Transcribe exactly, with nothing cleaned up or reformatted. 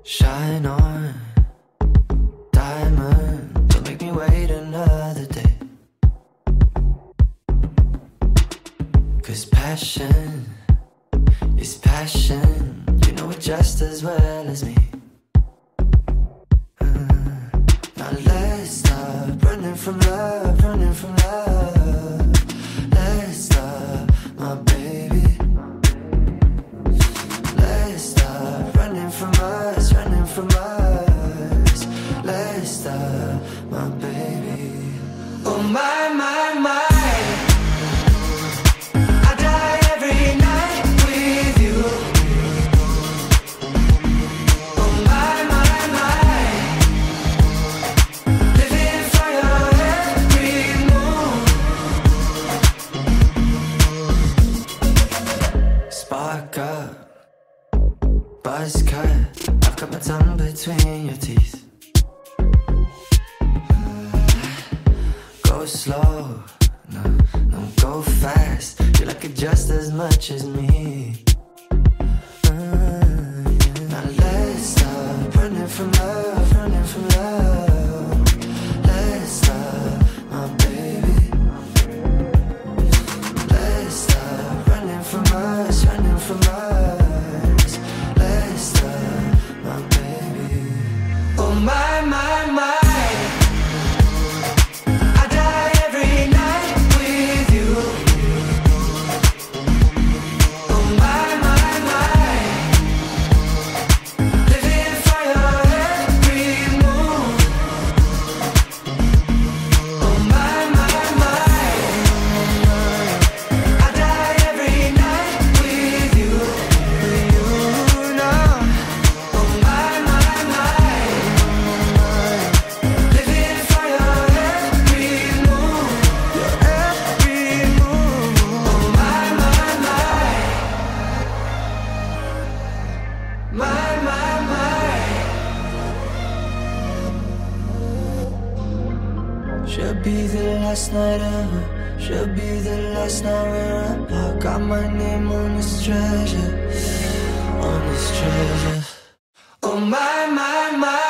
Shine on, diamond, don't make me wait another day. Cause passion is passion, you know it just as well as me. uh, Now let's stop running from love, running from love. Let's stop, my baby. Let's stop running from us, running from us. Let's stop, my baby. Oh my, my, my, I die every night with you. Oh my, my, my, living for your every move. Spark up, buzz cut, I've got my tongue between your teeth. Go slow, no, no, go fast. You like it just as much as me. uh, yeah. Now let's stop running from love, running from love. Let's stop, my baby. Let's stop running from us, running from us. Let's stop, my baby. Oh my, my, my, I die every night with you. Oh my, my, my, living for your every move. Oh my, my, my, I die every night with you, with you now. Oh my, my, my, living for your every move, your every move. Oh my, my, my, my, my, my. Should be the last night ever, should be the last night we're apart. Got my name on this treasure, on this treasure. Oh my, my, my,